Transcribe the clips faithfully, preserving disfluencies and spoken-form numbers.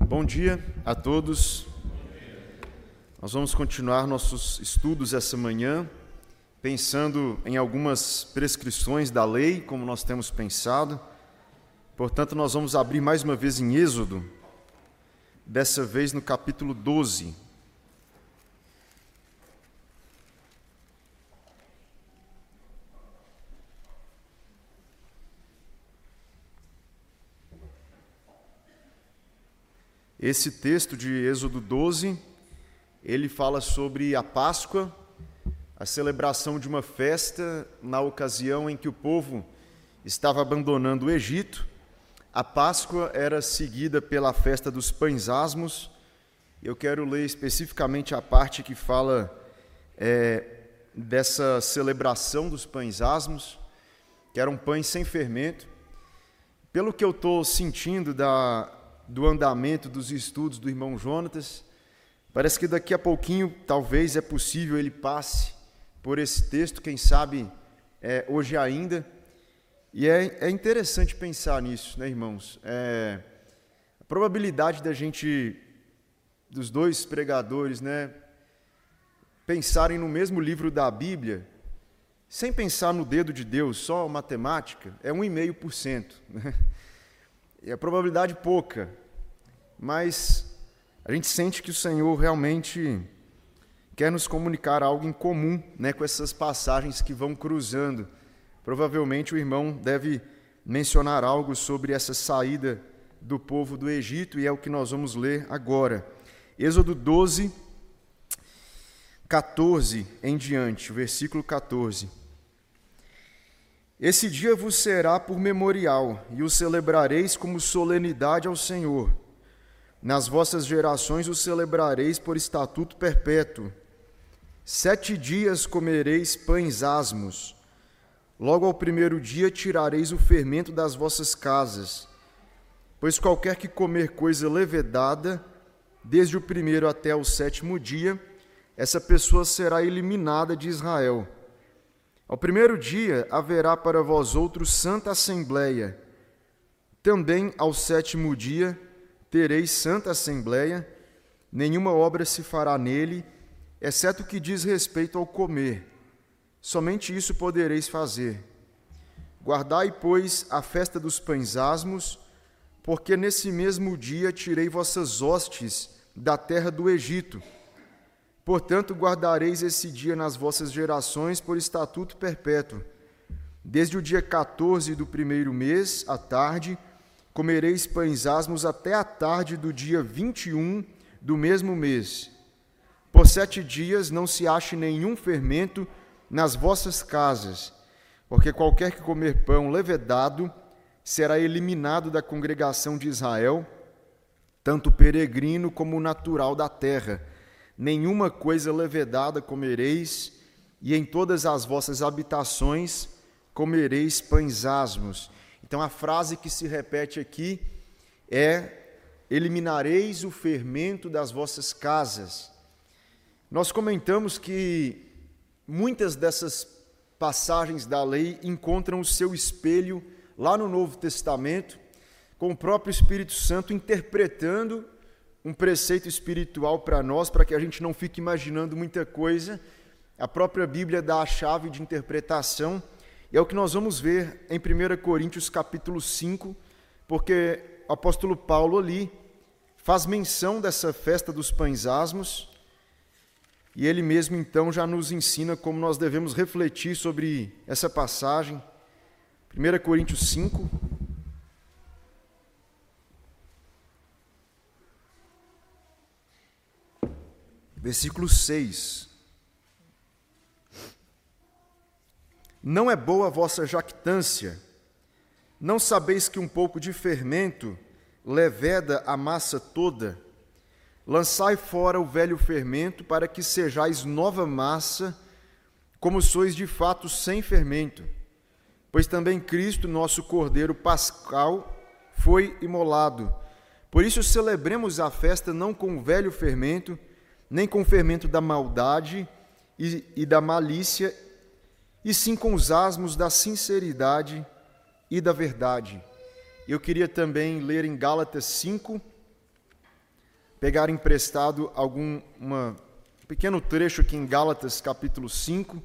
Bom dia a todos. Nós vamos continuar nossos estudos essa manhã, pensando em algumas prescrições da lei, como nós temos pensado. Portanto, nós vamos abrir mais uma vez em Êxodo, dessa vez no capítulo doze. Esse texto de Êxodo doze, ele fala sobre a Páscoa, a celebração de uma festa na ocasião em que o povo estava abandonando o Egito. A Páscoa era seguida pela festa dos pães asmos. Eu quero ler especificamente a parte que fala é, dessa celebração dos pães asmos, que eram pães sem fermento. Pelo que eu estou sentindo da... do andamento dos estudos do irmão Jonatas, parece que daqui a pouquinho, talvez, é possível ele passe por esse texto, quem sabe é, hoje ainda, e é, é interessante pensar nisso, né, irmãos? É, a probabilidade da gente, dos dois pregadores, né, pensarem no mesmo livro da Bíblia, sem pensar no dedo de Deus, só matemática, é um vírgula cinco por cento, né? É a probabilidade pouca, mas a gente sente que o Senhor realmente quer nos comunicar algo em comum, né, com essas passagens que vão cruzando. Provavelmente o irmão deve mencionar algo sobre essa saída do povo do Egito, e é o que nós vamos ler agora. Êxodo doze, quatorze em diante, versículo quatorze. Esse dia vos será por memorial, e o celebrareis como solenidade ao Senhor. Nas vossas gerações o celebrareis por estatuto perpétuo. Sete dias comereis pães asmos. Logo ao primeiro dia tirareis o fermento das vossas casas. Pois qualquer que comer coisa levedada, desde o primeiro até o sétimo dia, essa pessoa será eliminada de Israel. Ao primeiro dia haverá para vós outros santa assembleia. Também ao sétimo dia tereis santa assembleia, nenhuma obra se fará nele, exceto o que diz respeito ao comer. Somente isso podereis fazer. Guardai, pois, a festa dos pães asmos, porque nesse mesmo dia tirei vossas hostes da terra do Egito. Portanto, guardareis esse dia nas vossas gerações por estatuto perpétuo. Desde o dia quatorze do primeiro mês, à tarde, comereis pães asmos até a tarde do dia vinte e um do mesmo mês. Por sete dias não se ache nenhum fermento nas vossas casas, porque qualquer que comer pão levedado será eliminado da congregação de Israel, tanto peregrino como natural da terra. Nenhuma coisa levedada comereis, e em todas as vossas habitações comereis pães asmos. Então a frase que se repete aqui é: eliminareis o fermento das vossas casas. Nós comentamos que muitas dessas passagens da lei encontram o seu espelho lá no Novo Testamento, com o próprio Espírito Santo interpretando um preceito espiritual para nós, para que a gente não fique imaginando muita coisa. A própria Bíblia dá a chave de interpretação, e é o que nós vamos ver em primeira Coríntios capítulo cinco, porque o apóstolo Paulo ali faz menção dessa festa dos pães asmos, e ele mesmo então já nos ensina como nós devemos refletir sobre essa passagem. primeira Coríntios cinco, versículo seis. Não é boa a vossa jactância. Não sabeis que um pouco de fermento leveda a massa toda? Lançai fora o velho fermento, para que sejais nova massa, como sois de fato sem fermento. Pois também Cristo, nosso Cordeiro Pascal, foi imolado. Por isso celebremos a festa não com o velho fermento, nem com o fermento da maldade e, e da malícia, e sim com os asmos da sinceridade e da verdade. Eu queria também ler em Gálatas cinco, pegar emprestado algum uma, um pequeno trecho aqui em Gálatas, capítulo cinco,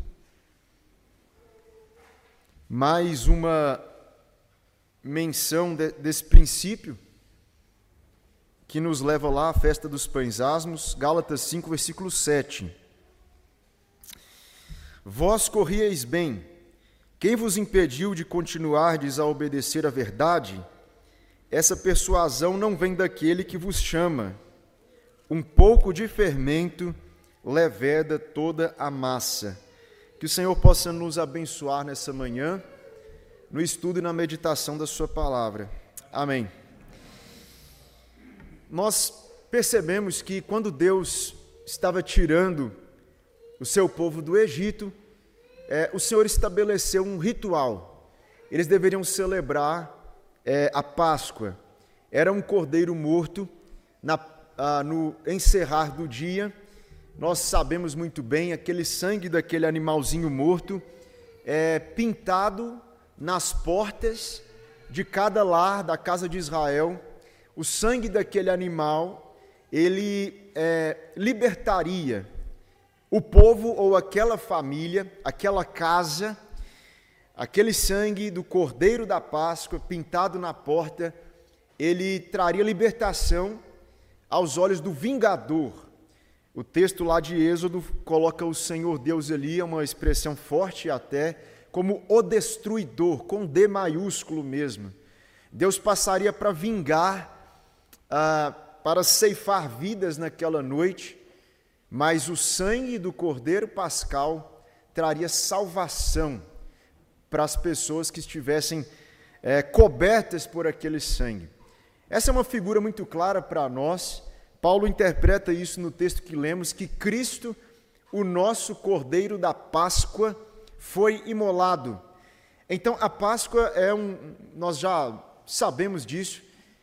mais uma menção de, desse princípio que nos leva lá à festa dos pães asmos, Gálatas cinco, versículo sete. Vós corrieis bem, quem vos impediu de continuardes a obedecer à verdade? Essa persuasão não vem daquele que vos chama. Um pouco de fermento leveda toda a massa. Que o Senhor possa nos abençoar nessa manhã, no estudo e na meditação da sua palavra. Amém. Nós percebemos que quando Deus estava tirando o seu povo do Egito, é, o Senhor estabeleceu um ritual. Eles deveriam celebrar é, a Páscoa. Era um cordeiro morto na, ah, no encerrar do dia. Nós sabemos muito bem, aquele sangue daquele animalzinho morto é pintado nas portas de cada lar da casa de Israel. O sangue daquele animal, ele é, libertaria o povo ou aquela família, aquela casa. Aquele sangue do cordeiro da Páscoa pintado na porta, ele traria libertação aos olhos do vingador. O texto lá de Êxodo coloca o Senhor Deus ali, é uma expressão forte até, como o destruidor, com D maiúsculo mesmo. Deus passaria para vingar, ah, para ceifar vidas naquela noite, mas o sangue do cordeiro pascal traria salvação para as pessoas que estivessem é, cobertas por aquele sangue. Essa é uma figura muito clara para nós. Paulo interpreta isso no texto que lemos, que Cristo, o nosso cordeiro da Páscoa, foi imolado. Então a Páscoa é um, nós já sabemos disso,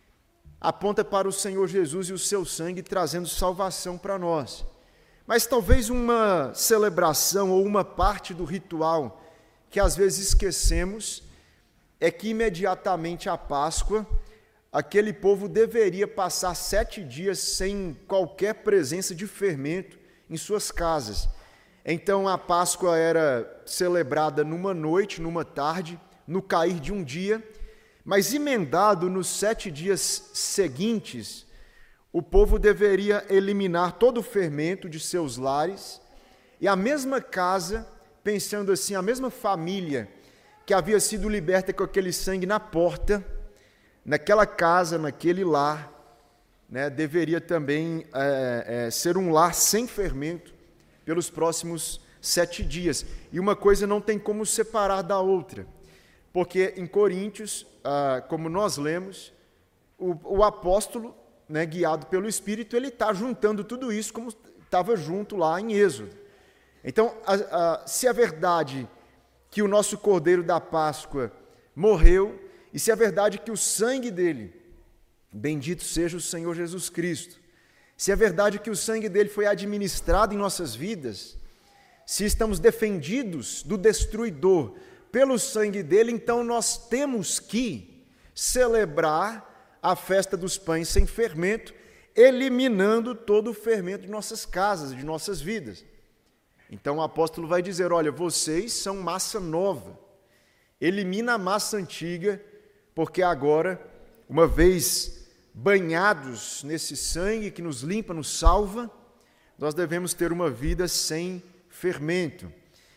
aponta para o Senhor Jesus e o seu sangue trazendo salvação para nós. Mas talvez uma celebração ou uma parte do ritual que às vezes esquecemos é que imediatamente à Páscoa, aquele povo deveria passar sete dias sem qualquer presença de fermento em suas casas. Então a Páscoa era celebrada numa noite, numa tarde, no cair de um dia, mas emendado nos sete dias seguintes, o povo deveria eliminar todo o fermento de seus lares, e a mesma casa, pensando assim, a mesma família que havia sido liberta com aquele sangue na porta, naquela casa, naquele lar, né, deveria também é, é, ser um lar sem fermento pelos próximos sete dias. E uma coisa não tem como separar da outra, porque em Coríntios, ah, como nós lemos, o, o apóstolo, né, guiado pelo Espírito, ele está juntando tudo isso como estava junto lá em Êxodo. Então, a, a, se é verdade que o nosso Cordeiro da Páscoa morreu, e se é verdade que o sangue dele, bendito seja o Senhor Jesus Cristo, se é verdade que o sangue dele foi administrado em nossas vidas, se estamos defendidos do destruidor pelo sangue dele, então nós temos que celebrar a festa dos pães sem fermento, eliminando todo o fermento de nossas casas, de nossas vidas. Então o apóstolo vai dizer, olha, vocês são massa nova, elimina a massa antiga, porque agora, uma vez banhados nesse sangue que nos limpa, nos salva, nós devemos ter uma vida sem fermento.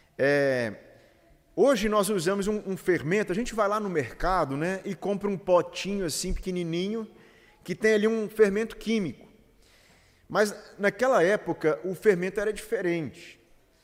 É, hoje nós usamos um, um fermento, a gente vai lá no mercado, né, e compra um potinho assim pequenininho, que tem ali um fermento químico. Mas naquela época o fermento era diferente.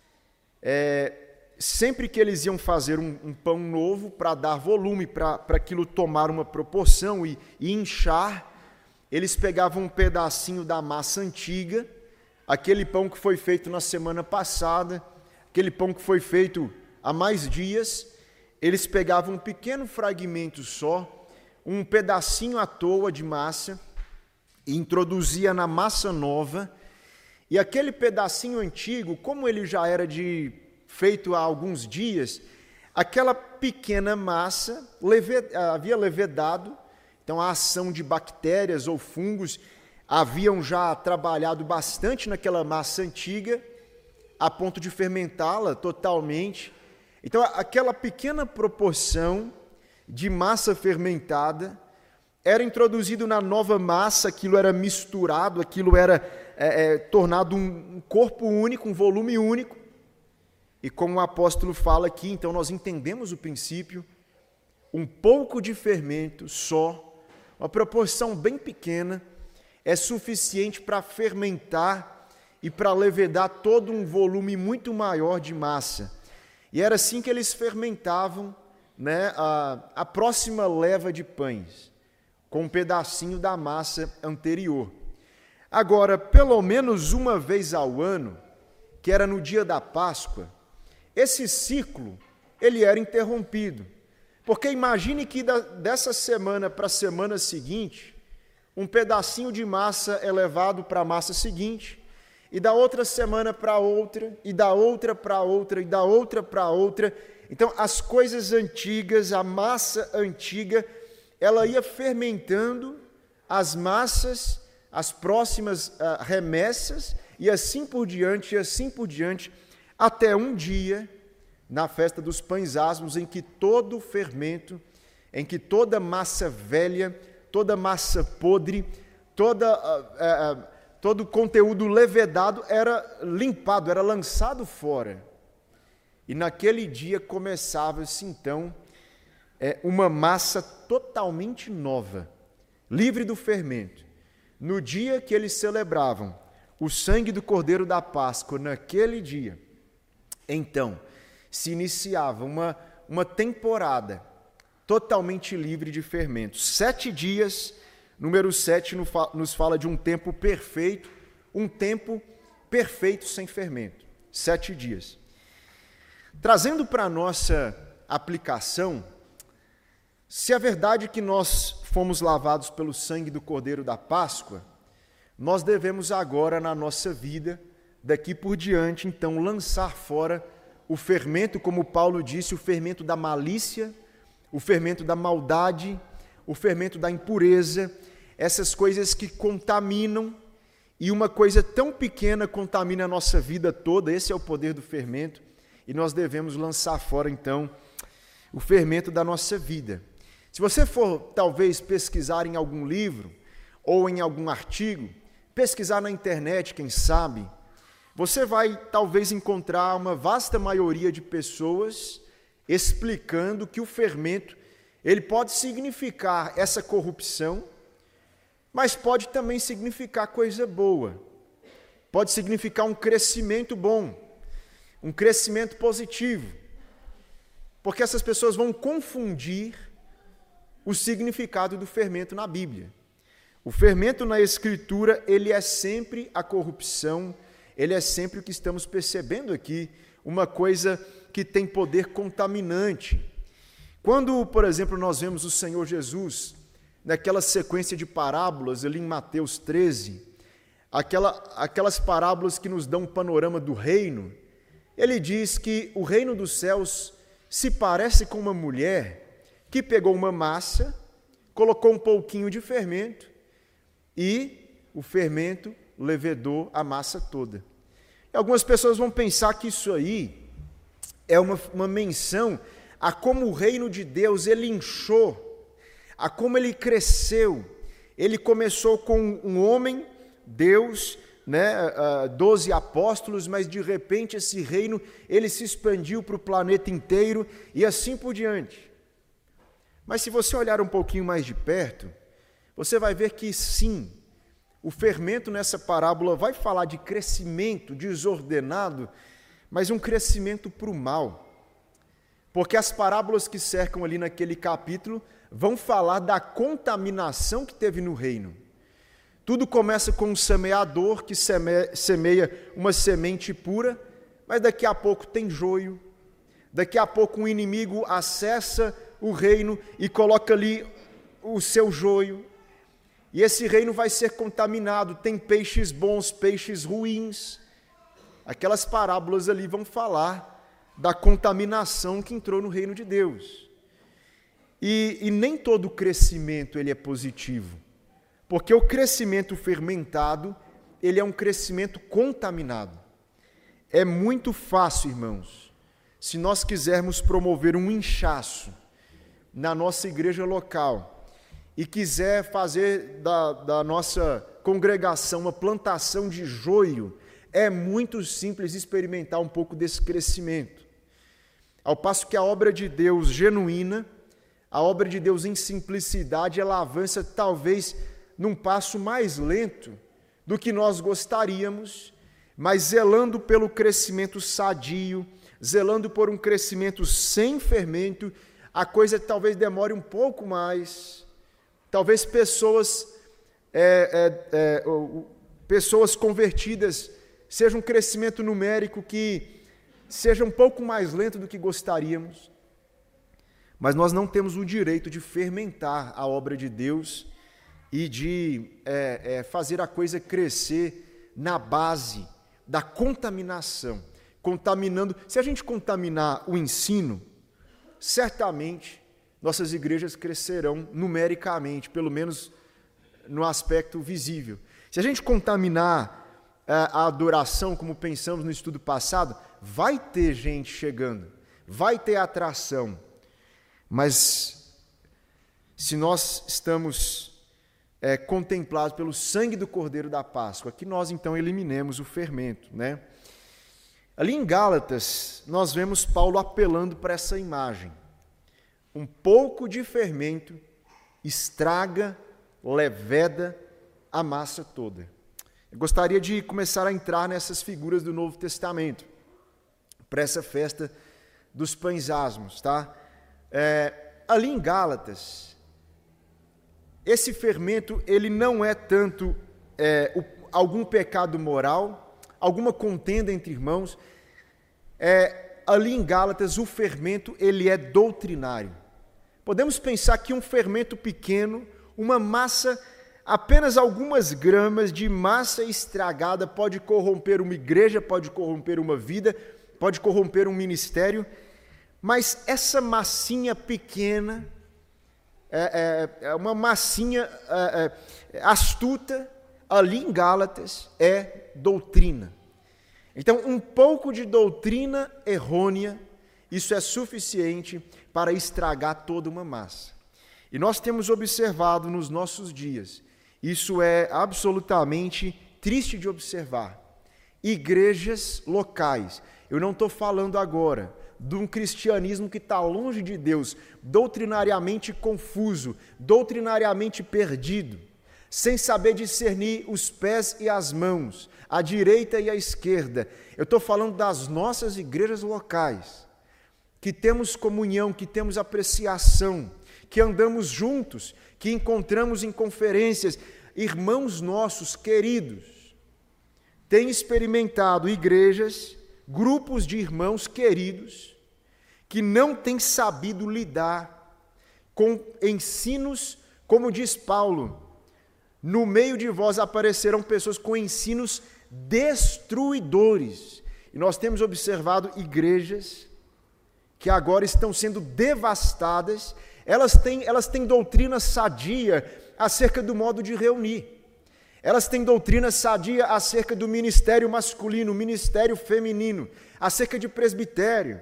É, sempre que eles iam fazer um, um pão novo para dar volume, para aquilo tomar uma proporção e, e inchar, eles pegavam um pedacinho da massa antiga, aquele pão que foi feito na semana passada, aquele pão que foi feito há mais dias, eles pegavam um pequeno fragmento só, um pedacinho à toa de massa, e introduzia na massa nova, e aquele pedacinho antigo, como ele já era de, feito há alguns dias, aquela pequena massa leve, havia levedado, então a ação de bactérias ou fungos haviam já trabalhado bastante naquela massa antiga, a ponto de fermentá-la totalmente. Então, aquela pequena proporção de massa fermentada era introduzido na nova massa, aquilo era misturado, aquilo era é, é, tornado um corpo único, um volume único. E como o apóstolo fala aqui, então nós entendemos o princípio, um pouco de fermento só, uma proporção bem pequena, é suficiente para fermentar e para levedar todo um volume muito maior de massa. E era assim que eles fermentavam, né, a, a próxima leva de pães, com um pedacinho da massa anterior. Agora, pelo menos uma vez ao ano, que era no dia da Páscoa, esse ciclo ele era interrompido. Porque imagine que da, dessa semana para a semana seguinte, um pedacinho de massa é levado para a massa seguinte, e da outra semana para outra, e da outra para outra, e da outra para outra. Então, as coisas antigas, a massa antiga, ela ia fermentando as massas, as próximas uh, remessas, e assim por diante, e assim por diante, até um dia, na festa dos pães asmos, em que todo o fermento, em que toda massa velha, toda massa podre, toda, uh, uh, todo o conteúdo levedado era limpado, era lançado fora. E naquele dia começava-se, então, é, uma massa totalmente nova, livre do fermento. No dia que eles celebravam o sangue do Cordeiro da Páscoa, naquele dia, então, se iniciava uma, uma temporada totalmente livre de fermentos. Sete dias, número sete nos fala de um tempo perfeito, um tempo perfeito sem fermento. Sete dias. Trazendo para a nossa aplicação, se é verdade que nós fomos lavados pelo sangue do Cordeiro da Páscoa, nós devemos agora na nossa vida, daqui por diante, então, lançar fora o fermento, como Paulo disse, o fermento da malícia, o fermento da maldade, o fermento da impureza, essas coisas que contaminam, e uma coisa tão pequena contamina a nossa vida toda. Esse é o poder do fermento, e nós devemos lançar fora, então, o fermento da nossa vida. Se você for, talvez, pesquisar em algum livro, ou em algum artigo, pesquisar na internet, quem sabe, você vai, talvez, encontrar uma vasta maioria de pessoas explicando que o fermento, ele pode significar essa corrupção, mas pode também significar coisa boa. Pode significar um crescimento bom, um crescimento positivo. Porque essas pessoas vão confundir o significado do fermento na Bíblia. O fermento na Escritura, ele é sempre a corrupção, ele é sempre o que estamos percebendo aqui, uma coisa que tem poder contaminante. Quando, por exemplo, nós vemos o Senhor Jesus, naquela sequência de parábolas ali em Mateus treze, aquela, aquelas parábolas que nos dão um panorama do reino, ele diz que o reino dos céus se parece com uma mulher que pegou uma massa, colocou um pouquinho de fermento e o fermento levedou a massa toda. E algumas pessoas vão pensar que isso aí é uma, uma menção a como o reino de Deus ele inchou, a como ele cresceu. Ele começou com um homem, Deus, né, doze apóstolos, mas de repente esse reino ele se expandiu para o planeta inteiro e assim por diante. Mas se você olhar um pouquinho mais de perto, você vai ver que sim, o fermento nessa parábola vai falar de crescimento desordenado, mas um crescimento para o mal. Porque as parábolas que cercam ali naquele capítulo vão falar da contaminação que teve no reino. Tudo começa com um semeador que semeia uma semente pura, mas daqui a pouco tem joio, daqui a pouco um inimigo acessa o reino e coloca ali o seu joio, e esse reino vai ser contaminado, tem peixes bons, peixes ruins. Aquelas parábolas ali vão falar da contaminação que entrou no reino de Deus. E, e nem todo crescimento ele é positivo. Porque o crescimento fermentado, ele é um crescimento contaminado. É muito fácil, irmãos, se nós quisermos promover um inchaço na nossa igreja local e quiser fazer da, da nossa congregação uma plantação de joio, é muito simples experimentar um pouco desse crescimento. Ao passo que a obra de Deus genuína, a obra de Deus em simplicidade, ela avança talvez num passo mais lento do que nós gostaríamos, mas zelando pelo crescimento sadio, zelando por um crescimento sem fermento, a coisa talvez demore um pouco mais. Talvez pessoas, é, é, é, pessoas convertidas seja um crescimento numérico que seja um pouco mais lento do que gostaríamos, mas nós não temos o direito de fermentar a obra de Deus e de é, é, fazer a coisa crescer na base da contaminação, contaminando. Se a gente contaminar o ensino, certamente nossas igrejas crescerão numericamente, pelo menos no aspecto visível. Se a gente contaminar é, a adoração, como pensamos no estudo passado, vai ter gente chegando, vai ter atração, mas se nós estamos É, contemplados pelo sangue do Cordeiro da Páscoa, que nós então eliminemos o fermento, né? Ali em Gálatas, nós vemos Paulo apelando para essa imagem. Um pouco de fermento estraga, leveda a massa toda. Eu gostaria de começar a entrar nessas figuras do Novo Testamento, para essa festa dos pães asmos, tá? É, ali em Gálatas, esse fermento, ele não é tanto é, o, algum pecado moral, alguma contenda entre irmãos. É, ali em Gálatas, o fermento, ele é doutrinário. Podemos pensar que um fermento pequeno, uma massa, apenas algumas gramas de massa estragada pode corromper uma igreja, pode corromper uma vida, pode corromper um ministério, mas essa massinha pequena, É, é, é uma massinha é, é, astuta, ali em Gálatas, é doutrina. Então, um pouco de doutrina errônea, isso é suficiente para estragar toda uma massa. E nós temos observado nos nossos dias, isso é absolutamente triste de observar, igrejas locais. Eu não estou falando agora de um cristianismo que está longe de Deus, doutrinariamente confuso, doutrinariamente perdido, sem saber discernir os pés e as mãos, a direita e a esquerda. Eu estou falando das nossas igrejas locais, que temos comunhão, que temos apreciação, que andamos juntos, que encontramos em conferências, irmãos nossos queridos, têm experimentado igrejas, grupos de irmãos queridos, que não têm sabido lidar com ensinos, como diz Paulo, no meio de vós aparecerão pessoas com ensinos destruidores. E nós temos observado igrejas que agora estão sendo devastadas, elas têm, elas têm doutrina sadia acerca do modo de reunir. Elas têm doutrina sadia acerca do ministério masculino, ministério feminino, acerca de presbitério.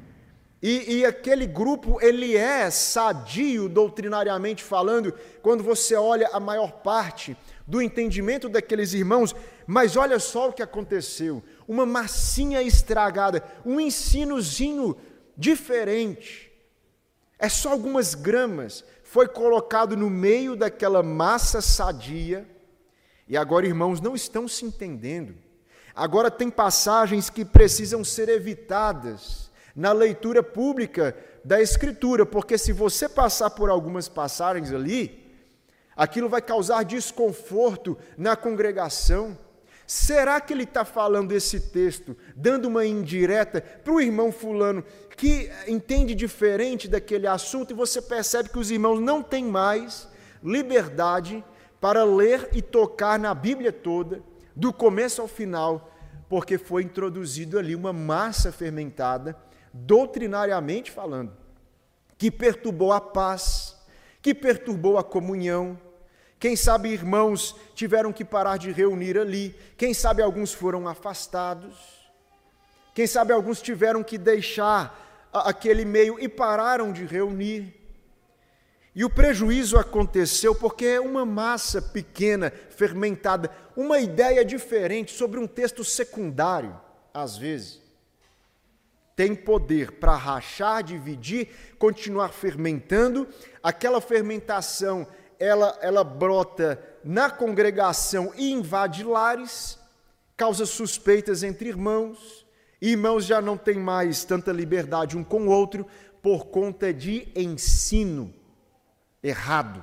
E, e aquele grupo, ele é sadio doutrinariamente falando, quando você olha a maior parte do entendimento daqueles irmãos, mas olha só o que aconteceu, uma massinha estragada, um ensinozinho diferente, é só algumas gramas, foi colocado no meio daquela massa sadia. E agora, irmãos, não estão se entendendo. Agora tem passagens que precisam ser evitadas na leitura pública da Escritura, porque se você passar por algumas passagens ali, aquilo vai causar desconforto na congregação. Será que ele está falando esse texto, dando uma indireta para o irmão fulano que entende diferente daquele assunto, e você percebe que os irmãos não têm mais liberdade para ler e tocar na Bíblia toda, do começo ao final, porque foi introduzido ali uma massa fermentada, doutrinariamente falando, que perturbou a paz, que perturbou a comunhão, Quem sabe irmãos tiveram que parar de reunir ali. Quem sabe alguns foram afastados. Quem sabe alguns tiveram que deixar aquele meio e pararam de reunir. E o prejuízo aconteceu porque uma massa pequena, fermentada, uma ideia diferente sobre um texto secundário, às vezes, tem poder para rachar, dividir, continuar fermentando. Aquela fermentação, ela, ela brota na congregação e invade lares, causa suspeitas entre irmãos. Irmãos já não têm mais tanta liberdade um com o outro por conta de ensino errado.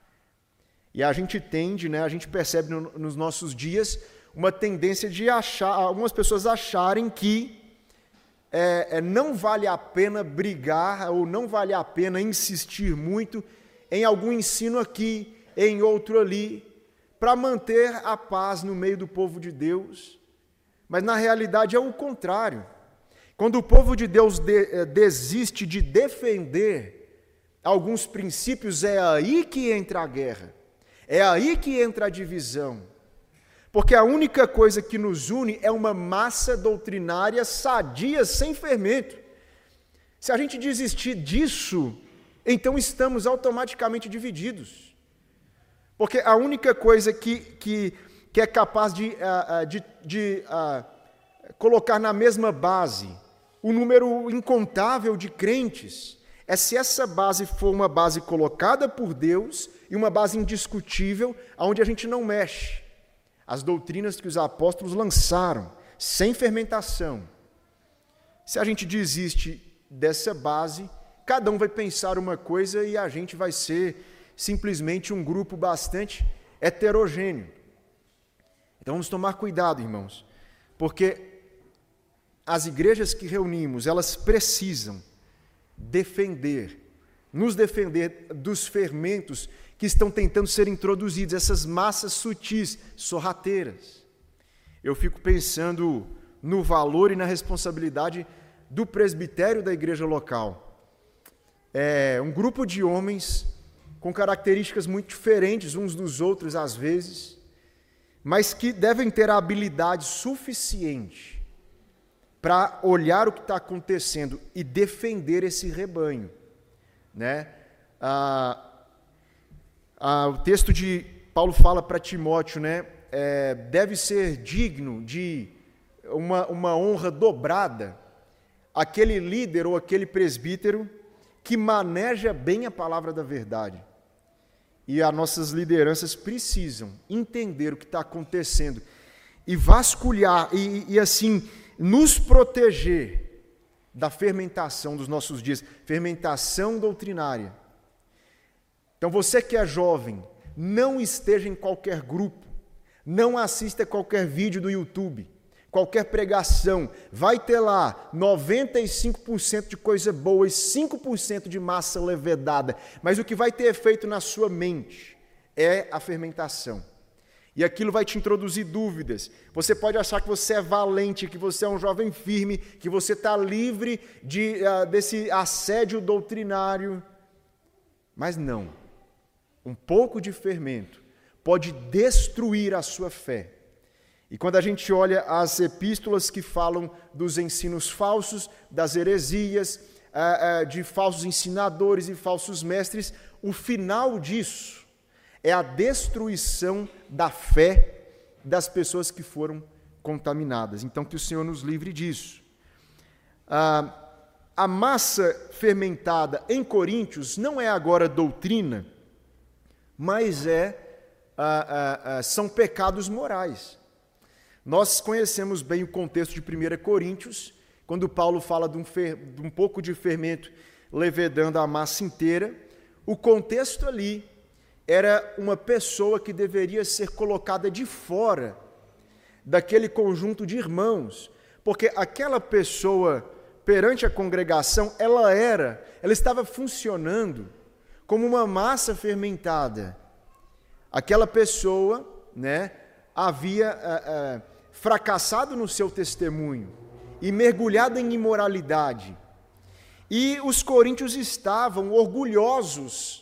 E a gente tende, né, a gente percebe no, nos nossos dias uma tendência de achar, algumas pessoas acharem que é, é, não vale a pena brigar ou não vale a pena insistir muito em algum ensino aqui, em outro ali, para manter a paz no meio do povo de Deus. Mas na realidade é o contrário. Quando o povo de Deus de, desiste de defender alguns princípios, é aí que entra a guerra, é aí que entra a divisão, porque a única coisa que nos une é uma massa doutrinária sadia, sem fermento. Se a gente desistir disso, então estamos automaticamente divididos, porque a única coisa que, que, que é capaz de, uh, de, de uh, colocar na mesma base um número incontável de crentes é se essa base for uma base colocada por Deus e uma base indiscutível, onde a gente não mexe. As doutrinas que os apóstolos lançaram, sem fermentação. Se a gente desiste dessa base, cada um vai pensar uma coisa e a gente vai ser simplesmente um grupo bastante heterogêneo. Então vamos tomar cuidado, irmãos, porque as igrejas que reunimos, elas precisam defender, nos defender dos fermentos que estão tentando ser introduzidos, essas massas sutis, sorrateiras. Eu fico pensando no valor e na responsabilidade do presbitério da igreja local. É um grupo de homens com características muito diferentes uns dos outros às vezes, mas que devem ter a habilidade suficiente para olhar o que está acontecendo e defender esse rebanho, né? Ah, ah, o texto de Paulo fala para Timóteo, né? É, deve ser digno de uma, uma honra dobrada aquele líder ou aquele presbítero que maneja bem a palavra da verdade. E as nossas lideranças precisam entender o que está acontecendo e vasculhar e, e assim nos proteger da fermentação dos nossos dias, fermentação doutrinária. Então você que é jovem, não esteja em qualquer grupo, não assista qualquer vídeo do YouTube, qualquer pregação, vai ter lá noventa e cinco por cento de coisa boa e cinco por cento de massa levedada, mas o que vai ter efeito na sua mente é a fermentação. E aquilo vai te introduzir dúvidas. Você pode achar que você é valente, que você é um jovem firme, que você está livre de, uh, desse assédio doutrinário. Mas não. Um pouco de fermento pode destruir a sua fé. E quando a gente olha as epístolas que falam dos ensinos falsos, das heresias, uh, uh, de falsos ensinadores e falsos mestres, o final disso é a destruição da fé das pessoas que foram contaminadas. Então, que o Senhor nos livre disso. Ah, a massa fermentada em Coríntios não é agora doutrina, mas é, ah, ah, ah, são pecados morais. Nós conhecemos bem o contexto de primeira Coríntios, quando Paulo fala de um, fer, de um pouco de fermento levedando a massa inteira. O contexto ali era uma pessoa que deveria ser colocada de fora daquele conjunto de irmãos, porque aquela pessoa, perante a congregação, ela era, ela estava funcionando como uma massa fermentada. Aquela pessoa, né, havia ah, ah, fracassado no seu testemunho e mergulhado em imoralidade. E os coríntios estavam orgulhosos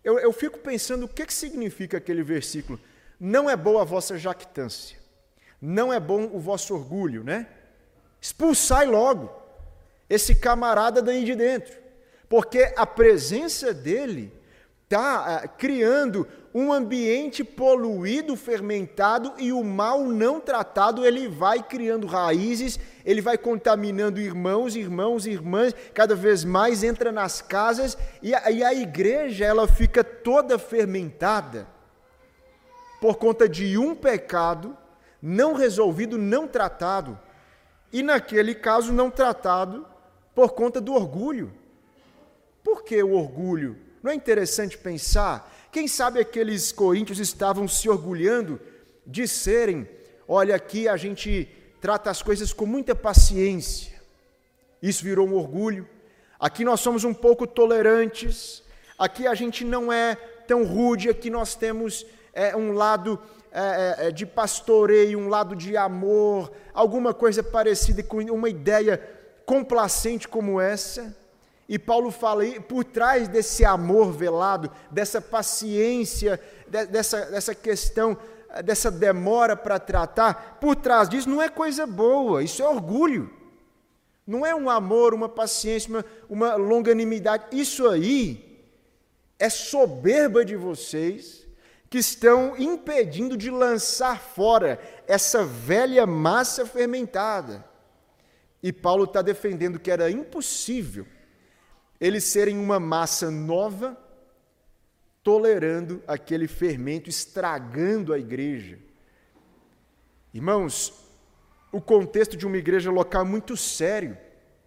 eu, eu fico pensando o que, que significa aquele versículo. Não é boa a vossa jactância, não é bom o vosso orgulho, né? Expulsai logo esse camarada daí de dentro, porque a presença dele está uh, criando um ambiente poluído, fermentado, e o mal não tratado, ele vai criando raízes, ele vai contaminando irmãos, irmãos, irmãs, cada vez mais entra nas casas, e a, e a igreja ela fica toda fermentada por conta de um pecado não resolvido, não tratado, e naquele caso não tratado por conta do orgulho. Por que o orgulho? Não é interessante pensar? Quem sabe aqueles coríntios estavam se orgulhando de serem, olha, aqui a gente trata as coisas com muita paciência. Isso virou um orgulho. Aqui nós somos um pouco tolerantes. Aqui a gente não é tão rude. Aqui nós temos é, um lado é, é, de pastoreio, um lado de amor, alguma coisa parecida com uma ideia complacente como essa. E Paulo fala, por trás desse amor velado, dessa paciência, dessa, dessa questão, dessa demora para tratar, por trás disso não é coisa boa, isso é orgulho. Não é um amor, uma paciência, uma, uma longanimidade. Isso aí é soberba de vocês que estão impedindo de lançar fora essa velha massa fermentada. E Paulo está defendendo que era impossível eles serem uma massa nova, tolerando aquele fermento, estragando a igreja. Irmãos, o contexto de uma igreja local é muito sério.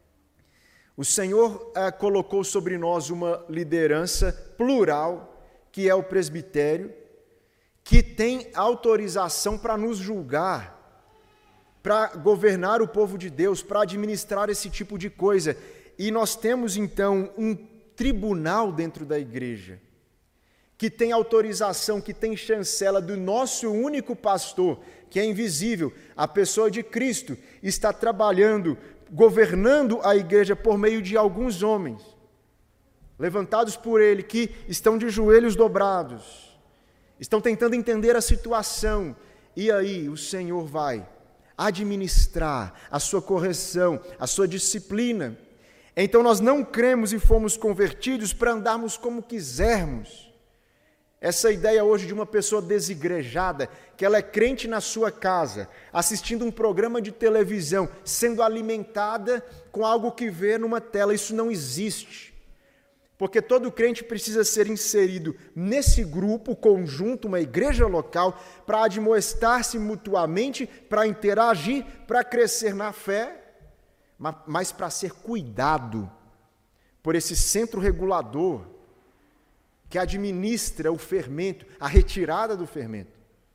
O Senhor ah, colocou sobre nós uma liderança plural, que é o presbitério, que tem autorização para nos julgar, para governar o povo de Deus, para administrar esse tipo de coisa. E nós temos, então, um tribunal dentro da igreja, que tem autorização, que tem chancela do nosso único pastor, que é invisível, a pessoa de Cristo, está trabalhando, governando a igreja por meio de alguns homens, levantados por ele, que estão de joelhos dobrados, estão tentando entender a situação, e aí o Senhor vai administrar a sua correção, a sua disciplina. Então nós não cremos e fomos convertidos para andarmos como quisermos. Essa ideia hoje de uma pessoa desigrejada, que ela é crente na sua casa, assistindo um programa de televisão, sendo alimentada com algo que vê numa tela, isso não existe. Porque todo crente precisa ser inserido nesse grupo, conjunto, uma igreja local, para admoestar-se mutuamente, para interagir, para crescer na fé, mas para ser cuidado por esse centro regulador que administra o fermento, a retirada do fermento.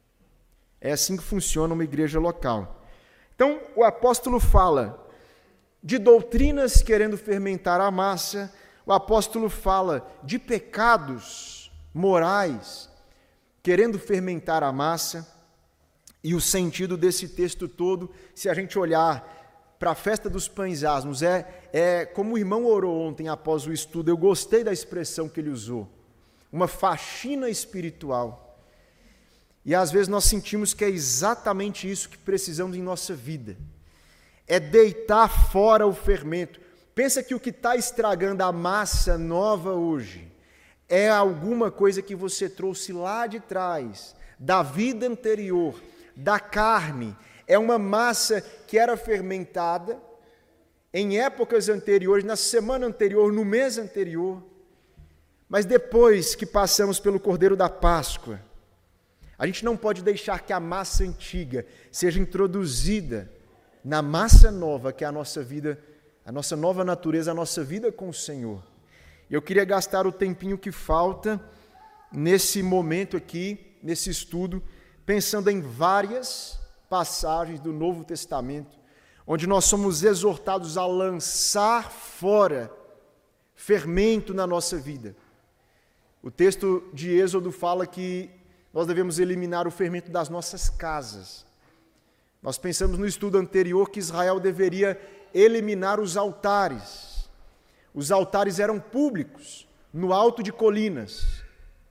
É assim que funciona uma igreja local. Então, o apóstolo fala de doutrinas querendo fermentar a massa, o apóstolo fala de pecados morais querendo fermentar a massa, e o sentido desse texto todo, se a gente olhar para a festa dos pães asmos, é, é como o irmão orou ontem após o estudo, eu gostei da expressão que ele usou, uma faxina espiritual. E às vezes nós sentimos que é exatamente isso que precisamos em nossa vida, é deitar fora o fermento. Pensa que o que está estragando a massa nova hoje é alguma coisa que você trouxe lá de trás, da vida anterior, da carne. É uma massa que era fermentada em épocas anteriores, na semana anterior, no mês anterior. Mas depois que passamos pelo Cordeiro da Páscoa, a gente não pode deixar que a massa antiga seja introduzida na massa nova, que é a nossa vida, a nossa nova natureza, a nossa vida com o Senhor. Eu queria gastar o tempinho que falta nesse momento aqui, nesse estudo, pensando em várias passagens do Novo Testamento, onde nós somos exortados a lançar fora fermento na nossa vida. O texto de Êxodo fala que nós devemos eliminar o fermento das nossas casas. Nós pensamos no estudo anterior que Israel deveria eliminar os altares. Os altares eram públicos, no alto de colinas,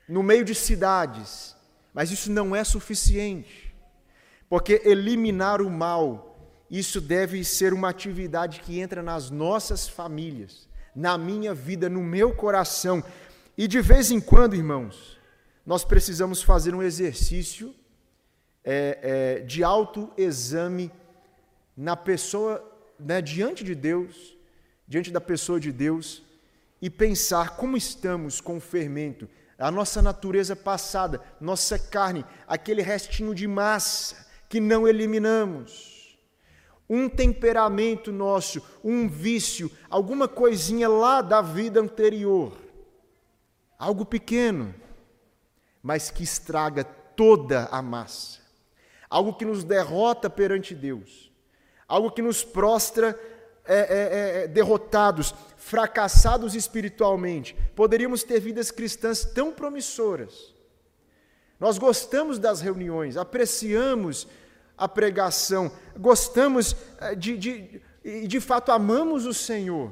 no meio de cidades, mas isso não é suficiente, porque eliminar o mal, isso deve ser uma atividade que entra nas nossas famílias, na minha vida, no meu coração, e de vez em quando, irmãos, nós precisamos fazer um exercício é, é, de autoexame na pessoa, né, diante de Deus, diante da pessoa de Deus, e pensar como estamos com o fermento, a nossa natureza passada, nossa carne, aquele restinho de massa que não eliminamos, um temperamento nosso, um vício, alguma coisinha lá da vida anterior, algo pequeno, mas que estraga toda a massa, algo que nos derrota perante Deus, algo que nos prostra é, é, é, derrotados, fracassados espiritualmente. Poderíamos ter vidas cristãs tão promissoras. Nós gostamos das reuniões, apreciamos a pregação, gostamos de, de, de, de fato amamos o Senhor.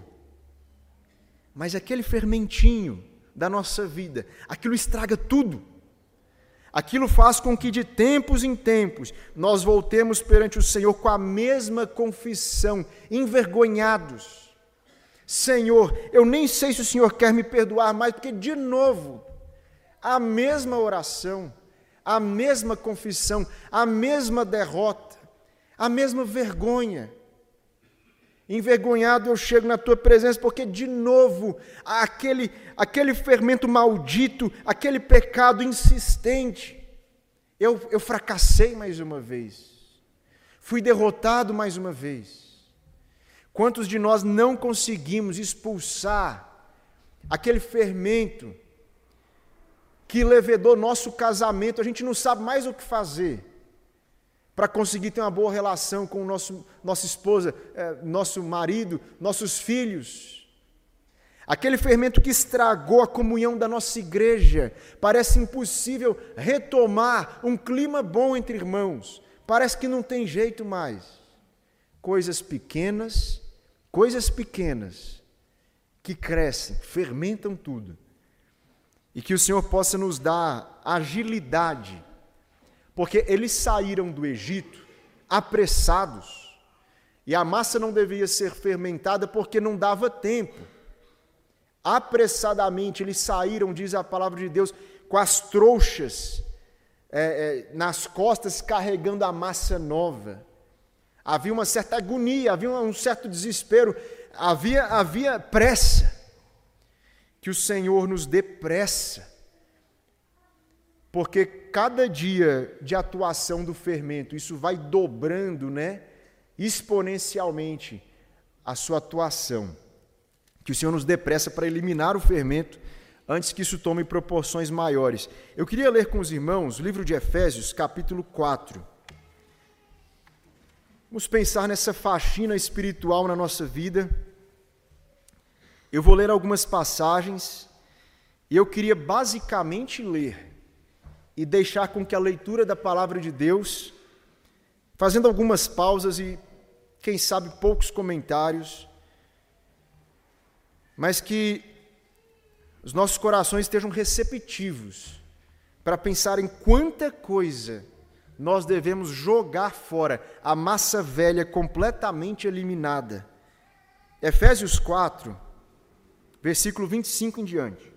Mas aquele fermentinho da nossa vida, aquilo estraga tudo. Aquilo faz com que de tempos em tempos nós voltemos perante o Senhor com a mesma confissão, envergonhados. Senhor, eu nem sei se o Senhor quer me perdoar mais, porque de novo, a mesma oração, a mesma confissão, a mesma derrota, a mesma vergonha. Envergonhado eu chego na tua presença, porque de novo, aquele, aquele fermento maldito, aquele pecado insistente, eu, eu fracassei mais uma vez, fui derrotado mais uma vez. Quantos de nós não conseguimos expulsar aquele fermento que levedou nosso casamento, a gente não sabe mais o que fazer para conseguir ter uma boa relação com o nosso, nossa esposa, é, nosso marido, nossos filhos. Aquele fermento que estragou a comunhão da nossa igreja. Parece impossível retomar um clima bom entre irmãos. Parece que não tem jeito mais. Coisas pequenas, coisas pequenas que crescem, fermentam tudo. E que o Senhor possa nos dar agilidade, porque eles saíram do Egito apressados, e a massa não devia ser fermentada porque não dava tempo. Apressadamente eles saíram, diz a palavra de Deus, com as trouxas é, é, nas costas, carregando a massa nova. Havia uma certa agonia, havia um certo desespero, havia, havia pressa. Que o Senhor nos dê pressa, porque cada dia de atuação do fermento, isso vai dobrando, né, exponencialmente a sua atuação. Que o Senhor nos dê pressa para eliminar o fermento antes que isso tome proporções maiores. Eu queria ler com os irmãos o livro de Efésios, capítulo quatro. Vamos pensar nessa faxina espiritual na nossa vida. Eu vou ler algumas passagens e eu queria basicamente ler e deixar com que a leitura da palavra de Deus, fazendo algumas pausas e, quem sabe, poucos comentários, mas que os nossos corações estejam receptivos para pensar em quanta coisa nós devemos jogar fora, a massa velha completamente eliminada. Efésios quatro, versículo vinte e cinco em diante.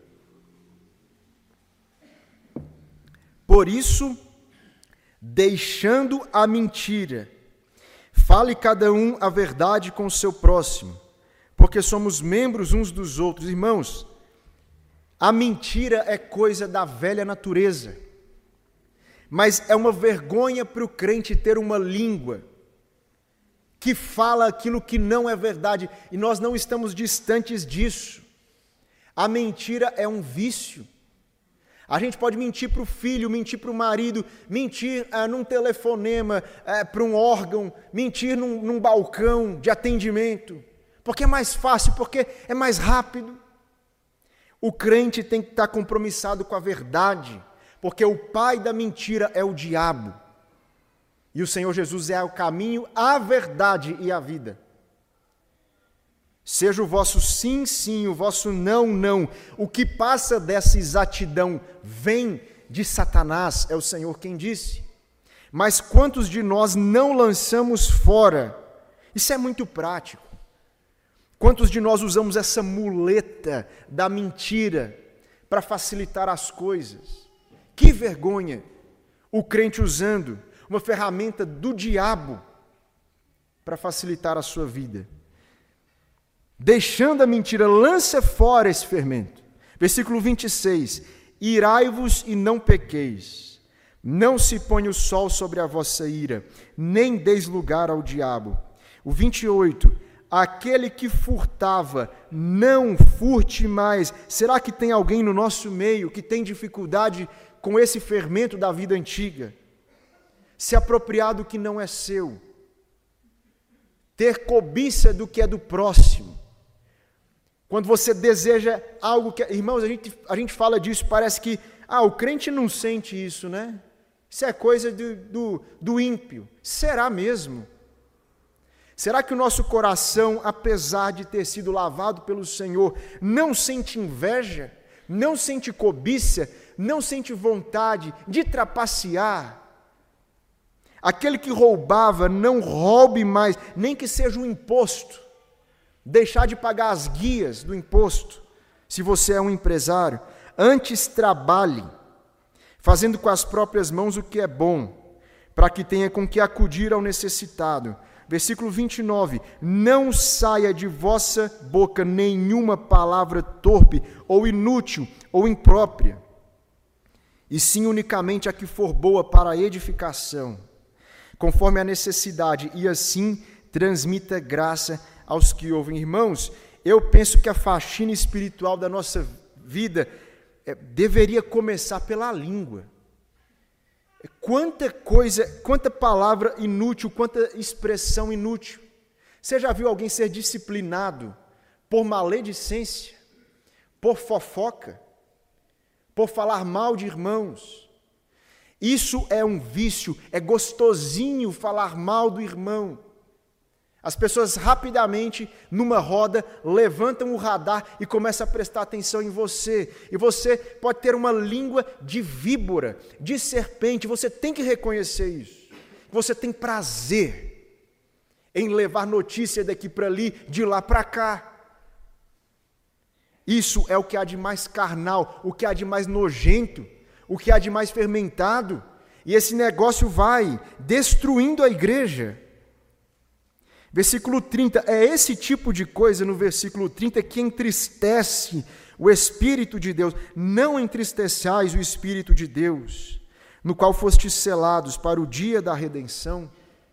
Por isso, deixando a mentira, fale cada um a verdade com o seu próximo, porque somos membros uns dos outros. Irmãos, a mentira é coisa da velha natureza, mas é uma vergonha para o crente ter uma língua que fala aquilo que não é verdade, e nós não estamos distantes disso. A mentira é um vício. A gente pode mentir para o filho, mentir para o marido, mentir ah, num telefonema, ah, para um órgão, mentir num, num balcão de atendimento, porque é mais fácil, porque é mais rápido. O crente tem que estar compromissado com a verdade, porque o pai da mentira é o diabo. E o Senhor Jesus é o caminho, a verdade e a vida. Seja o vosso sim, sim, o vosso não, não. O que passa dessa exatidão vem de Satanás, é o Senhor quem disse. Mas quantos de nós não lançamos fora? Isso é muito prático. Quantos de nós usamos essa muleta da mentira para facilitar as coisas? Que vergonha o crente usando uma ferramenta do diabo para facilitar a sua vida. Deixando a mentira, lança fora esse fermento. Versículo vinte e seis. Irai-vos e não pequeis. Não se ponha o sol sobre a vossa ira, nem deis lugar ao diabo. O vinte e oito. Aquele que furtava, não furte mais. Será que tem alguém no nosso meio que tem dificuldade com esse fermento da vida antiga? Se apropriar do que não é seu. Ter cobiça do que é do próximo. Quando você deseja algo que... Irmãos, a gente, a gente fala disso, parece que ah, o crente não sente isso, né? Isso é coisa do, do, do ímpio. Será mesmo? Será que o nosso coração, apesar de ter sido lavado pelo Senhor, não sente inveja, não sente cobiça, não sente vontade de trapacear? Aquele que roubava, não roube mais, nem que seja um imposto. Deixar de pagar as guias do imposto, se você é um empresário. Antes trabalhe, fazendo com as próprias mãos o que é bom, para que tenha com que acudir ao necessitado. Versículo vinte e nove, não saia de vossa boca nenhuma palavra torpe, ou inútil, ou imprópria, e sim unicamente a que for boa para a edificação, conforme a necessidade, e assim transmita graça aos que ouvem. Irmãos, eu penso que a faxina espiritual da nossa vida é, deveria começar pela língua. Quanta coisa, quanta palavra inútil, quanta expressão inútil. Você já viu alguém ser disciplinado por maledicência, por fofoca, por falar mal de irmãos? Isso é um vício, é gostosinho falar mal do irmão. As pessoas rapidamente, numa roda, levantam o radar e começam a prestar atenção em você. E você pode ter uma língua de víbora, de serpente. Você tem que reconhecer isso. Você tem prazer em levar notícia daqui para ali, de lá para cá. Isso é o que há de mais carnal, o que há de mais nojento, o que há de mais fermentado. E esse negócio vai destruindo a igreja. Versículo trinta, é esse tipo de coisa no versículo trinta que entristece o Espírito de Deus. Não entristeçais o Espírito de Deus, no qual fostes selados para o dia da redenção.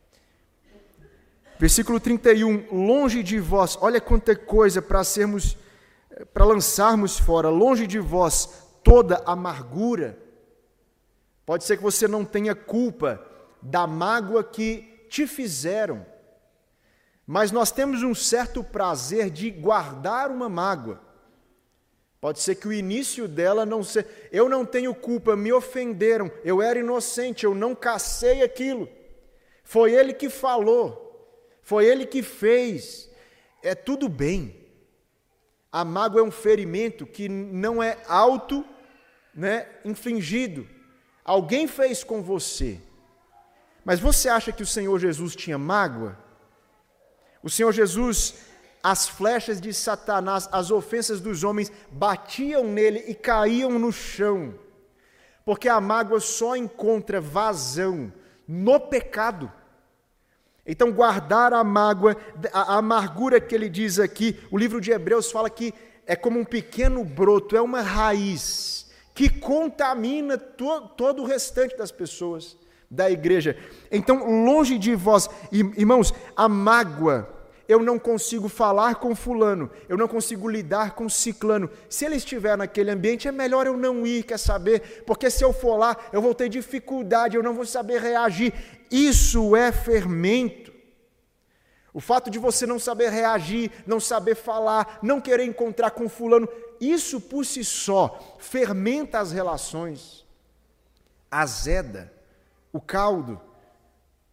Versículo trinta e um, longe de vós, olha quanta coisa para sermos, para lançarmos fora, longe de vós toda amargura. Pode ser que você não tenha culpa da mágoa que te fizeram, mas nós temos um certo prazer de guardar uma mágoa. Pode ser que o início dela não seja... Eu não tenho culpa, me ofenderam, eu era inocente, eu não cacei aquilo. Foi ele que falou, foi ele que fez. É tudo bem. A mágoa é um ferimento que não é auto, né, infligido. Alguém fez com você. Mas você acha que o Senhor Jesus tinha mágoa? O Senhor Jesus, as flechas de Satanás, as ofensas dos homens batiam nele e caíam no chão, porque a mágoa só encontra vazão no pecado. Então, guardar a mágoa, a amargura que ele diz aqui, o livro de Hebreus fala que é como um pequeno broto, é uma raiz que contamina to, todo o restante das pessoas da igreja. Então, longe de vós, irmãos, a mágoa, eu não consigo falar com fulano, eu não consigo lidar com ciclano. Se ele estiver naquele ambiente, é melhor eu não ir, quer saber? Porque se eu for lá, eu vou ter dificuldade, eu não vou saber reagir. Isso é fermento. O fato de você não saber reagir, não saber falar, não querer encontrar com fulano, isso por si só fermenta as relações, azeda o caldo.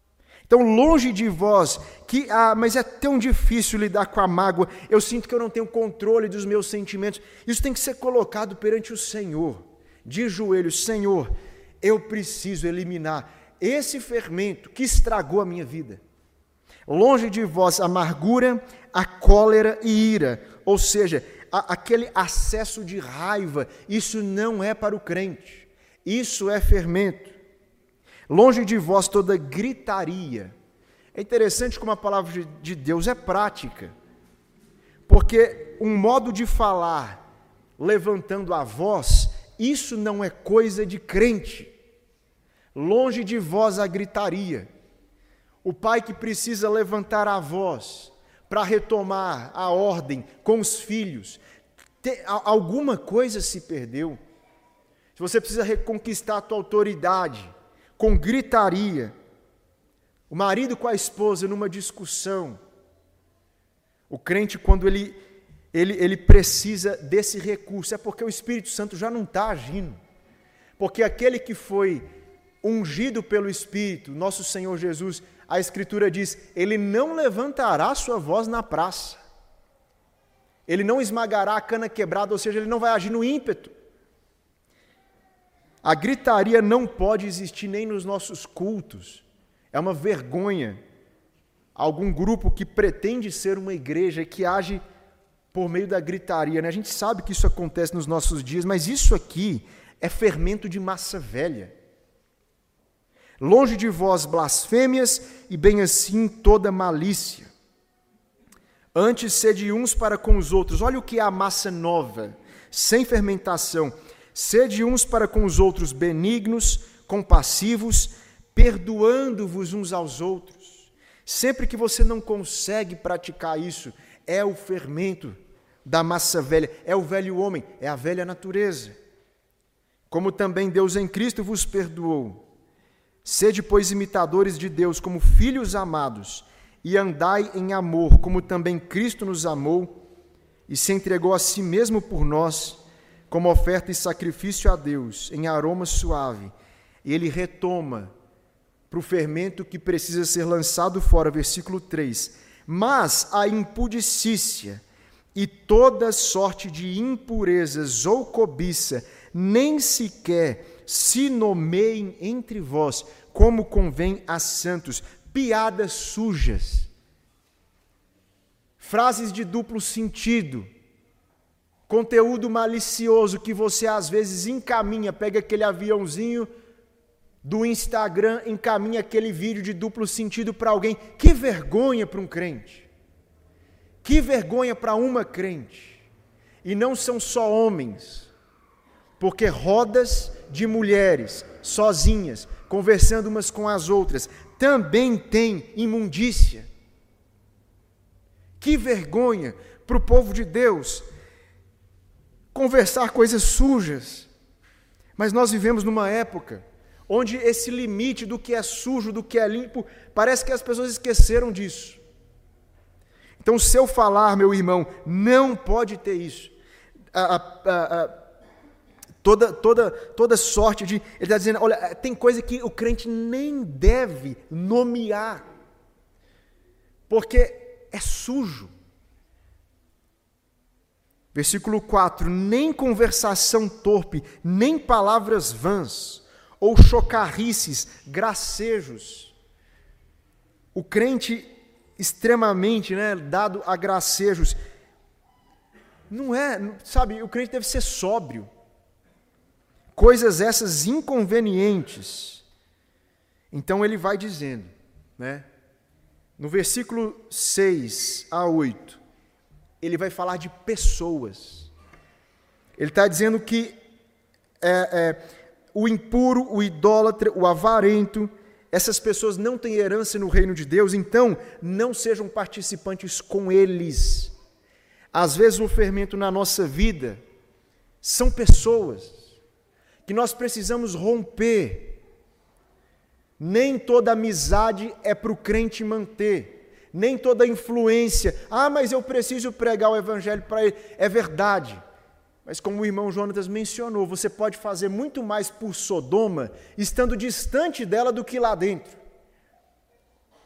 Então, longe de vós, que, ah, mas é tão difícil lidar com a mágoa, eu sinto que eu não tenho controle dos meus sentimentos. Isso tem que ser colocado perante o Senhor, de joelhos. Senhor, eu preciso eliminar esse fermento que estragou a minha vida. Longe de vós a amargura, a cólera e ira, ou seja, a, aquele acesso de raiva, isso não é para o crente, isso é fermento. Longe de vós toda gritaria. É interessante como a palavra de Deus é prática, porque um modo de falar levantando a voz, isso não é coisa de crente. Longe de vós a gritaria. O pai que precisa levantar a voz para retomar a ordem com os filhos, tem, alguma coisa se perdeu. Se você precisa reconquistar a tua autoridade com gritaria, o marido com a esposa numa discussão, o crente, quando ele, ele, ele precisa desse recurso, é porque o Espírito Santo já não está agindo, porque aquele que foi ungido pelo Espírito, nosso Senhor Jesus, a Escritura diz, ele não levantará sua voz na praça, ele não esmagará a cana quebrada, ou seja, ele não vai agir no ímpeto. A gritaria não pode existir nem nos nossos cultos. É uma vergonha algum grupo que pretende ser uma igreja e que age por meio da gritaria, né? A gente sabe que isso acontece nos nossos dias, mas isso aqui é fermento de massa velha. Longe de vós blasfêmias e bem assim toda malícia. Antes sede uns para com os outros. Olha o que é a massa nova, sem fermentação. Sede uns para com os outros benignos, compassivos, perdoando-vos uns aos outros. Sempre que você não consegue praticar isso, é o fermento da massa velha, é o velho homem, é a velha natureza. Como também Deus em Cristo vos perdoou. Sede, pois, imitadores de Deus como filhos amados, e andai em amor, como também Cristo nos amou, e se entregou a si mesmo por nós, como oferta e sacrifício a Deus, em aroma suave. E ele retoma para o fermento que precisa ser lançado fora, versículo três. Mas a impudicícia e toda sorte de impurezas ou cobiça, nem sequer se nomeiem entre vós, como convém a santos. Piadas sujas, frases de duplo sentido, conteúdo malicioso que você às vezes encaminha, pega aquele aviãozinho do Instagram, encaminha aquele vídeo de duplo sentido para alguém. Que vergonha para um crente, que vergonha para uma crente. E não são só homens, porque rodas de mulheres sozinhas, conversando umas com as outras, também tem imundícia. Que vergonha para o povo de Deus conversar coisas sujas. Mas nós vivemos numa época onde esse limite do que é sujo, do que é limpo, parece que as pessoas esqueceram disso. Então, se eu falar, meu irmão, não pode ter isso. A, a, a, toda, toda, toda sorte de... Ele está dizendo, olha, tem coisa que o crente nem deve nomear, porque é sujo. Versículo quatro, nem conversação torpe, nem palavras vãs, ou chocarrices, gracejos. O crente extremamente, né, dado a gracejos, não é, sabe, o crente deve ser sóbrio. Coisas essas inconvenientes. Então ele vai dizendo, né, no versículo seis a oito, ele vai falar de pessoas. Ele está dizendo que é, é, o impuro, o idólatra, o avarento, essas pessoas não têm herança no reino de Deus, então não sejam participantes com eles. Às vezes o fermento na nossa vida são pessoas que nós precisamos romper. Nem toda amizade é para o crente manter. Nem toda influência, ah, mas eu preciso pregar o evangelho para ele. É verdade, mas como o irmão Jonatas mencionou, você pode fazer muito mais por Sodoma, estando distante dela do que lá dentro.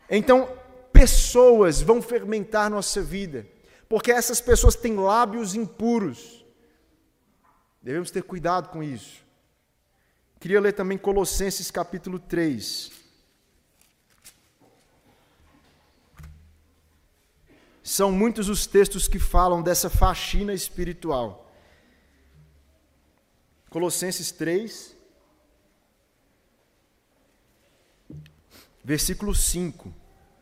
Então, pessoas vão fermentar nossa vida, porque essas pessoas têm lábios impuros. Devemos ter cuidado com isso. Queria ler também Colossenses capítulo três. São muitos os textos que falam dessa faxina espiritual. Colossenses três, versículo cinco.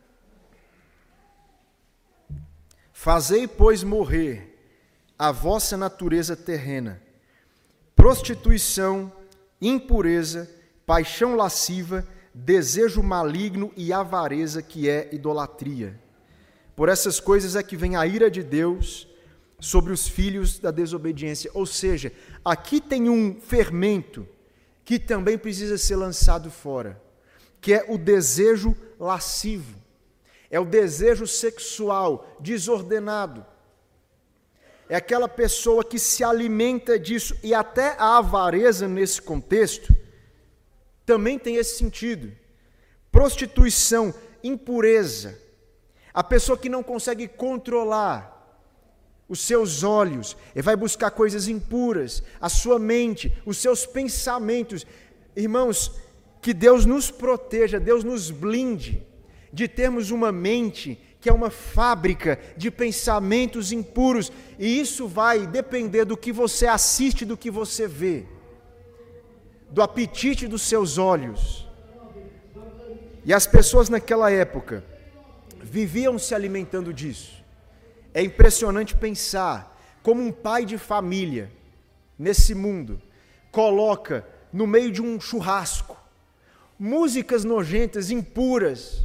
Fazei, pois, morrer a vossa natureza terrena, prostituição, impureza, paixão lasciva, desejo maligno e avareza, que é idolatria. Por essas coisas é que vem a ira de Deus sobre os filhos da desobediência. Ou seja, aqui tem um fermento que também precisa ser lançado fora, que é o desejo lascivo. É o desejo sexual desordenado. É aquela pessoa que se alimenta disso, e até a avareza nesse contexto também tem esse sentido. Prostituição, impureza. A pessoa que não consegue controlar os seus olhos, e vai buscar coisas impuras, a sua mente, os seus pensamentos. Irmãos, que Deus nos proteja, Deus nos blinde de termos uma mente que é uma fábrica de pensamentos impuros, e isso vai depender do que você assiste, do que você vê, do apetite dos seus olhos. E as pessoas naquela época viviam se alimentando disso. É impressionante pensar como um pai de família, nesse mundo, coloca no meio de um churrasco músicas nojentas, impuras.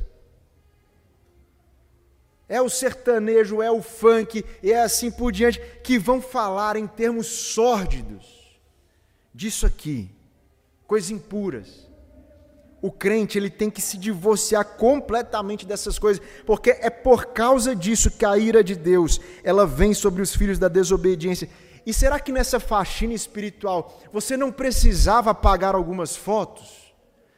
É o sertanejo, é o funk, e é assim por diante, que vão falar em termos sórdidos disso aqui, coisas impuras. O crente, ele tem que se divorciar completamente dessas coisas, porque é por causa disso que a ira de Deus, ela vem sobre os filhos da desobediência. E será que nessa faxina espiritual, você não precisava apagar algumas fotos?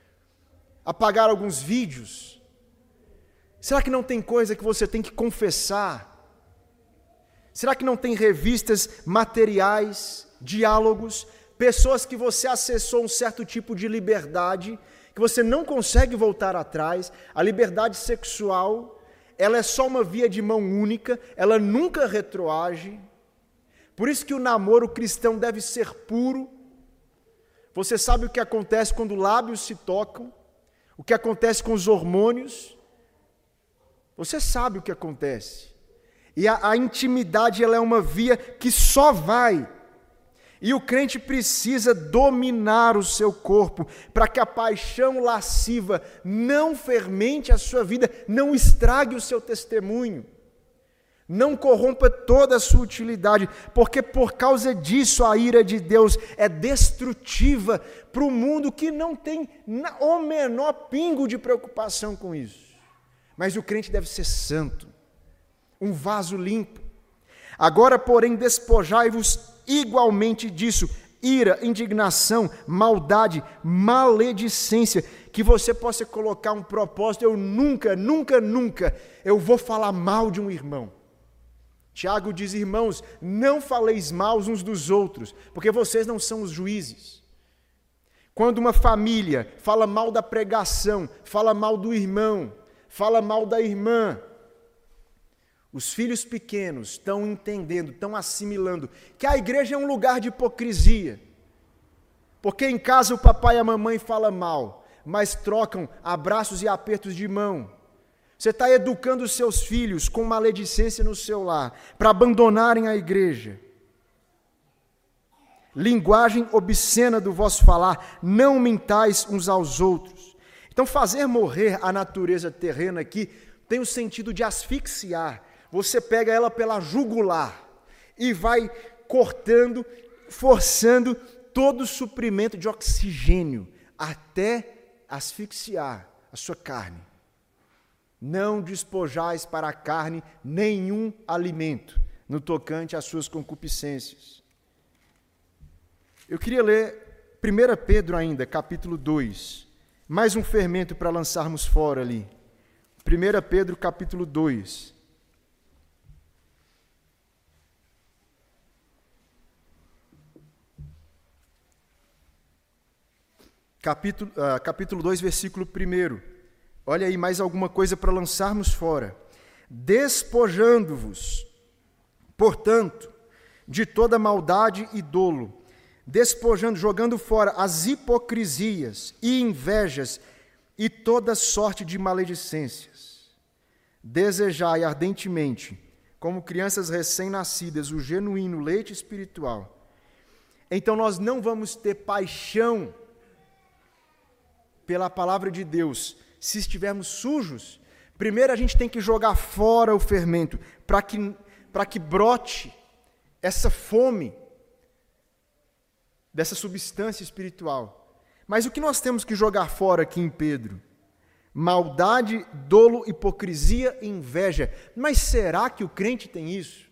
Apagar alguns vídeos? Será que não tem coisa que você tem que confessar? Será que não tem revistas, materiais, diálogos, pessoas que você acessou um certo tipo de liberdade, que você não consegue voltar atrás? A liberdade sexual, ela é só uma via de mão única, ela nunca retroage. Por isso que o namoro cristão deve ser puro. Você sabe o que acontece quando lábios se tocam? O que acontece com os hormônios? Você sabe o que acontece. E a, a intimidade, ela é uma via que só vai. E o crente precisa dominar o seu corpo, para que a paixão lasciva não fermente a sua vida, não estrague o seu testemunho, não corrompa toda a sua utilidade, porque por causa disso a ira de Deus é destrutiva para o mundo que não tem o menor pingo de preocupação com isso. Mas o crente deve ser santo, um vaso limpo. Agora, porém, despojai-vos igualmente disso, ira, indignação, maldade, maledicência, que você possa colocar um propósito: eu nunca, nunca, nunca, eu vou falar mal de um irmão. Tiago diz: irmãos, não faleis mal uns dos outros, porque vocês não são os juízes. Quando uma família fala mal da pregação, fala mal do irmão, fala mal da irmã, os filhos pequenos estão entendendo, estão assimilando que a igreja é um lugar de hipocrisia, porque em casa o papai e a mamãe falam mal, mas trocam abraços e apertos de mão. Você está educando os seus filhos com maledicência no seu lar, para abandonarem a igreja. Linguagem obscena do vosso falar, não mentais uns aos outros. Então, fazer morrer a natureza terrena aqui tem o sentido de asfixiar. Você pega ela pela jugular e vai cortando, forçando todo o suprimento de oxigênio até asfixiar a sua carne. Não despojais para a carne nenhum alimento no tocante às suas concupiscências. Eu queria ler primeira Pedro ainda, capítulo dois. Mais um fermento para lançarmos fora ali. primeira Pedro capítulo dois. Capítulo, uh, capítulo dois, versículo um. Olha aí, mais alguma coisa para lançarmos fora. Despojando-vos, portanto, de toda maldade e dolo, despojando, jogando fora as hipocrisias e invejas e toda sorte de maledicências. Desejai ardentemente, como crianças recém-nascidas, o genuíno leite espiritual. Então nós não vamos ter paixão pela palavra de Deus se estivermos sujos. Primeiro a gente tem que jogar fora o fermento, para que, para que brote essa fome dessa substância espiritual. Mas o que nós temos que jogar fora aqui em Pedro? Maldade, dolo, hipocrisia e inveja. Mas será que o crente tem isso?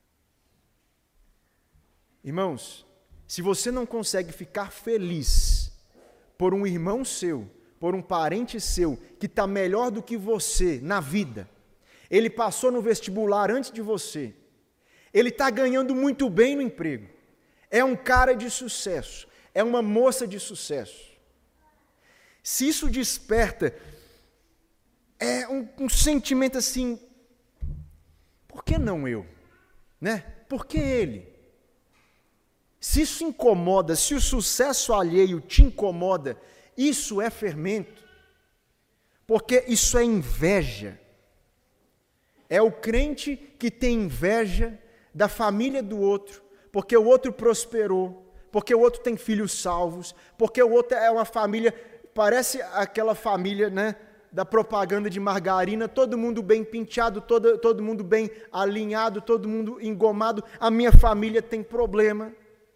Irmãos, se você não consegue ficar feliz por um irmão seu, por um parente seu, que está melhor do que você na vida, ele passou no vestibular antes de você, ele está ganhando muito bem no emprego, é um cara de sucesso, é uma moça de sucesso. Se isso desperta é um, um sentimento assim, por que não eu? Né? Por que ele? Se isso incomoda, se o sucesso alheio te incomoda, isso é fermento, porque isso é inveja. É o crente que tem inveja da família do outro, porque o outro prosperou, porque o outro tem filhos salvos, porque o outro é uma família, parece aquela família, né, da propaganda de margarina, todo mundo bem penteado, todo, todo mundo bem alinhado, todo mundo engomado, a minha família tem problema.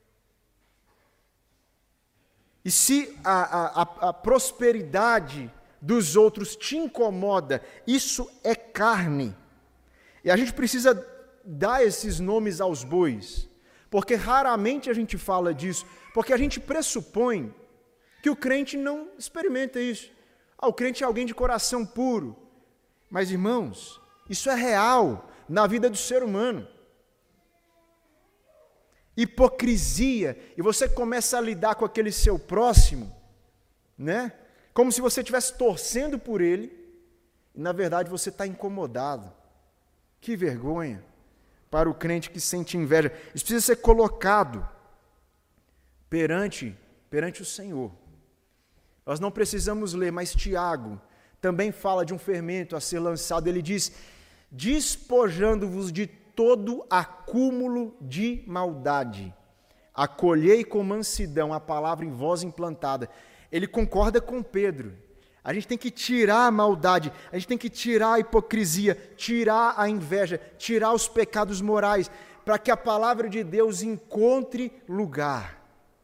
E se a, a, a prosperidade dos outros te incomoda, isso é carne. E a gente precisa dar esses nomes aos bois, porque raramente a gente fala disso, porque a gente pressupõe que o crente não experimenta isso. Ah, o crente é alguém de coração puro. Mas, irmãos, isso é real na vida do ser humano. Hipocrisia, e você começa a lidar com aquele seu próximo, né? Como se você estivesse torcendo por ele, e na verdade você está incomodado. Que vergonha para o crente que sente inveja. Isso precisa ser colocado perante, perante o Senhor. Nós não precisamos ler, mas Tiago também fala de um fermento a ser lançado. Ele diz, despojando-vos de todo acúmulo de maldade, acolhei com mansidão a palavra em vós implantada. Ele concorda com Pedro. A gente tem que tirar a maldade, a gente tem que tirar a hipocrisia, tirar a inveja, tirar os pecados morais, para que a palavra de Deus encontre lugar.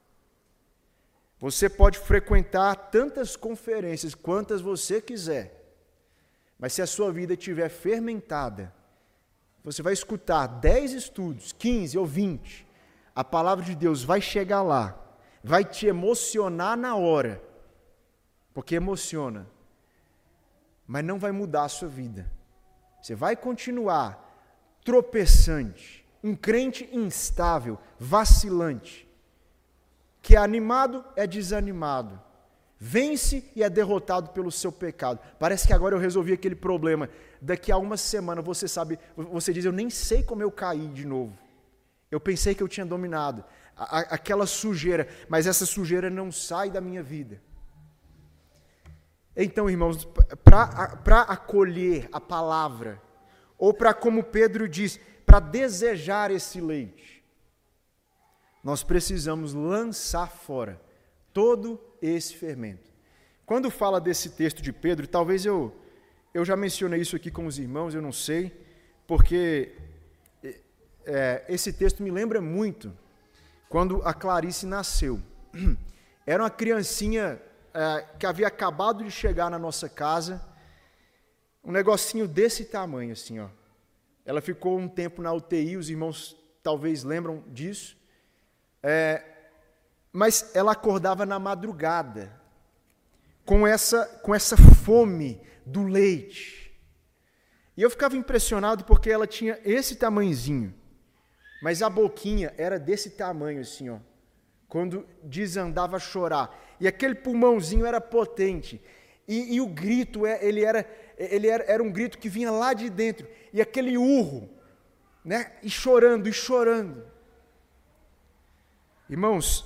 Você pode frequentar tantas conferências quantas você quiser, mas se a sua vida estiver fermentada, você vai escutar dez estudos, quinze ou vinte, a palavra de Deus vai chegar lá, vai te emocionar na hora, porque emociona, mas não vai mudar a sua vida. Você vai continuar tropeçante, um crente instável, vacilante, que é animado, é desanimado, vence e é derrotado pelo seu pecado. Parece que agora eu resolvi aquele problema. Daqui a uma semana você sabe, você diz, eu nem sei como eu caí de novo. Eu pensei que eu tinha dominado a, a, aquela sujeira, mas essa sujeira não sai da minha vida. Então, irmãos, para acolher a palavra, ou para, como Pedro diz, para desejar esse leite, nós precisamos lançar fora todo esse fermento. Quando fala desse texto de Pedro, talvez eu, eu já mencionei isso aqui com os irmãos, eu não sei, porque é, esse texto me lembra muito quando a Clarice nasceu. Era uma criancinha é, que havia acabado de chegar na nossa casa, um negocinho desse tamanho, assim, ó. Ela ficou um tempo na U T I, os irmãos talvez lembram disso, é, mas ela acordava na madrugada, com essa, com essa fome do leite. E eu ficava impressionado porque ela tinha esse tamanhozinho, mas a boquinha era desse tamanho assim, ó, quando desandava a chorar. E aquele pulmãozinho era potente. E, e o grito, ele, era, ele era, era um grito que vinha lá de dentro. E aquele urro, né? E chorando, e chorando. Irmãos,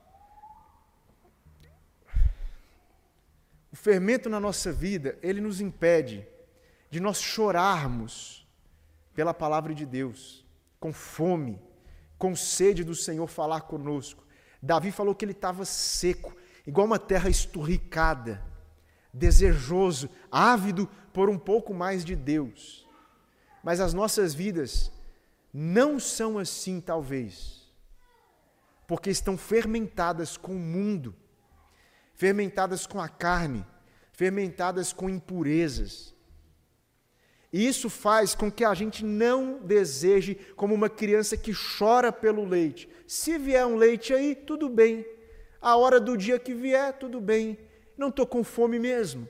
o fermento na nossa vida, ele nos impede de nós chorarmos pela palavra de Deus, com fome, com sede do Senhor falar conosco. Davi falou que ele estava seco, igual uma terra esturricada, desejoso, ávido por um pouco mais de Deus. Mas as nossas vidas não são assim, talvez, porque estão fermentadas com o mundo, fermentadas com a carne, fermentadas com impurezas. E isso faz com que a gente não deseje como uma criança que chora pelo leite. Se vier um leite aí, tudo bem. A hora do dia que vier, tudo bem. Não estou com fome mesmo.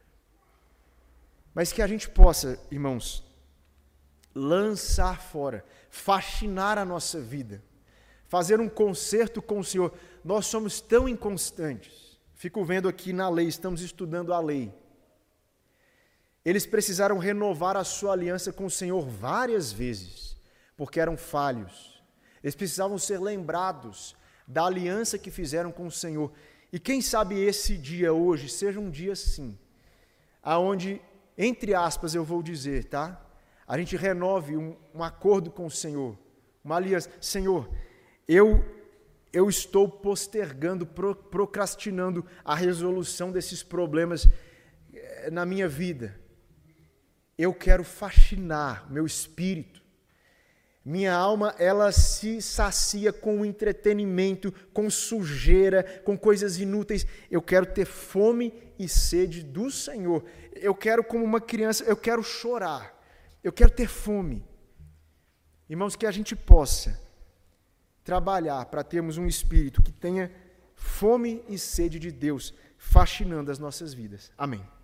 Mas que a gente possa, irmãos, lançar fora, faxinar a nossa vida, fazer um concerto com o Senhor. Nós somos tão inconstantes. Fico vendo aqui na lei, estamos estudando a lei. Eles precisaram renovar a sua aliança com o Senhor várias vezes, porque eram falhos. Eles precisavam ser lembrados da aliança que fizeram com o Senhor. E quem sabe esse dia hoje seja um dia sim, aonde, entre aspas, eu vou dizer, tá? A gente renove um, um acordo com o Senhor, uma aliança. Senhor, eu, eu estou postergando, pro, procrastinando a resolução desses problemas eh, na minha vida. Eu quero faxinar meu espírito. Minha alma, ela se sacia com entretenimento, com sujeira, com coisas inúteis. Eu quero ter fome e sede do Senhor. Eu quero, como uma criança, eu quero chorar. Eu quero ter fome. Irmãos, que a gente possa trabalhar para termos um espírito que tenha fome e sede de Deus, faxinando as nossas vidas. Amém.